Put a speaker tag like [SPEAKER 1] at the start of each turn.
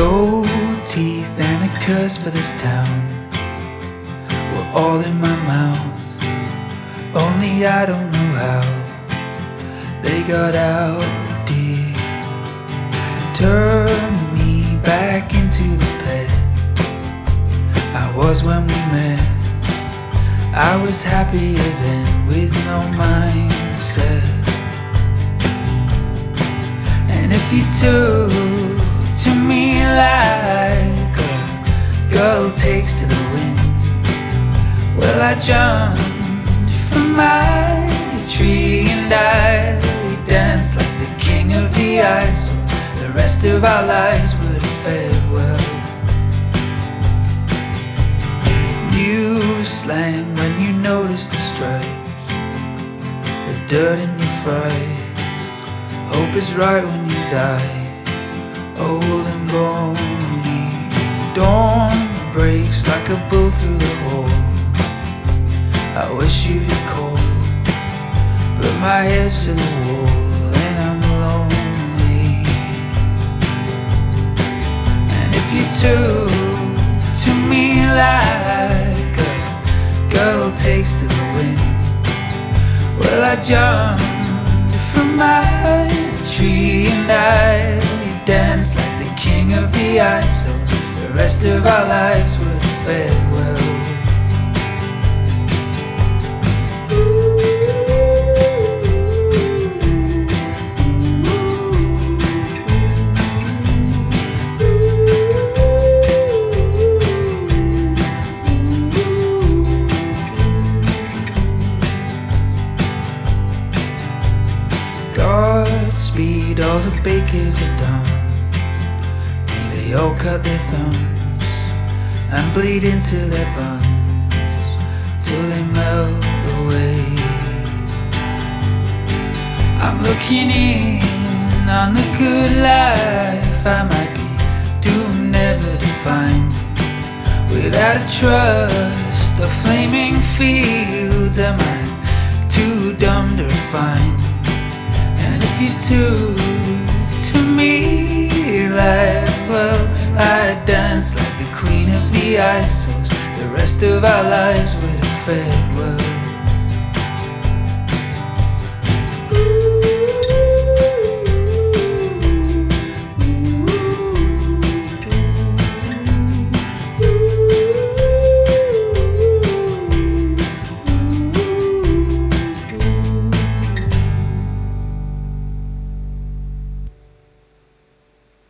[SPEAKER 1] Gold teeth and a curse for this town were all in my mouth. Only I don't know how they got out, dear. Turn me back into the pet I was when we met. I was happier then with no mindset. And if you took to me like a girl takes to the wind, well, I jumped from my tree and I danced like the king of the ice. So the rest of our lives would have fared well. New slang when you notice the stripes, the dirt in your fries. Hope is right when you die, old and bony. Dawn breaks like a bull through the hole. I wish you'd call, but my head's to the wall and I'm lonely. And if you took to me like a girl takes to the wind, well, I jumped from my tree and I danced like the king of the ice. So the rest of our lives would have fared well. Godspeed, all the bakers are done. May they all cut their thumbs and bleed into their buns till they melt away. I'm looking in on the good life I might be doomed never to find. Without a trust of flaming fields, am I too dumb to refine? And if you took to me like, well, I'd dance like the queen of the ice. So the rest of our lives would have fared well.